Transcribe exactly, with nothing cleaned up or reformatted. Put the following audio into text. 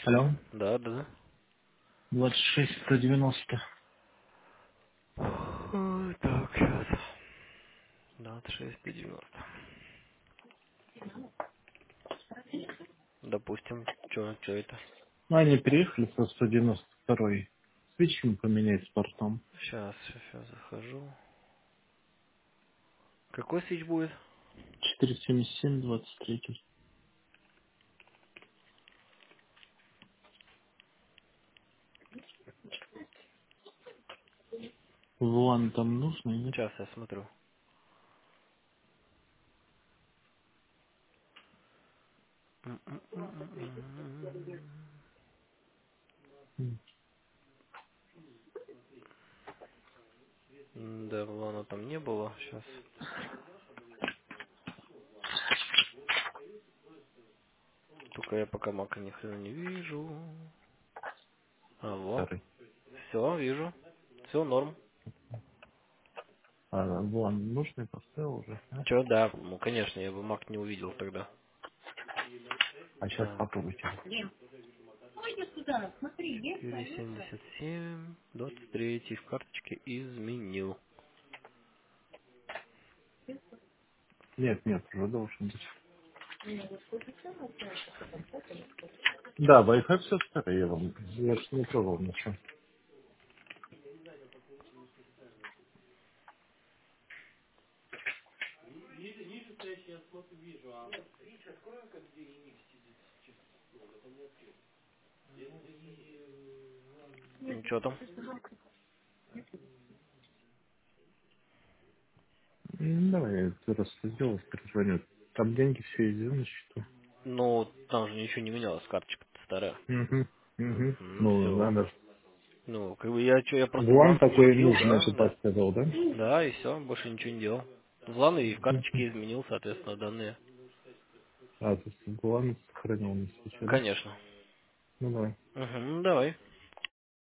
Алло, Да, да. двадцать шесть сто девяносто. Ой, так, сейчас. двадцать шесть до девяносто. Допустим, что, что это? Ну, они переехали со сто девяносто второй. Свечку поменять с портом. Сейчас, сейчас захожу. Какой свич будет? четыреста семьдесят семь двадцать три. Вон там нужно, нет? Сейчас я смотрю. М, М, Да, ладно, там не было. Сейчас. Только я пока мака ни хрена не вижу. А, во. Старый. Все, вижу. Все, норм. А, вон нужный поставил уже, а? Че, да, ну конечно, я бы мак не увидел тогда. А сейчас Так, попробуйте. четыре семьдесят семь, двадцать три в карточке изменил. Нет, нет, уже должен быть. Да, Wi-Fi все старый, я вам. Я ж не пробовал ничего. Ну, что там? М, Давай я это раз сделаю, перезвоню. Там деньги все идут на счету. Ну, там же ничего не менялось, карточка старая. Угу. Угу. Угу, Ну, все. надо. Ну, как бы я что, я просто Вон взлом такой подключил, нужный, да, это да. поставил, да? Да, и все, больше ничего не делал. Взлом и в Мгм. карточке изменил, соответственно, данные. А, то есть главное сохранил на свече, да? Конечно. Ну давай. Угу, ну давай.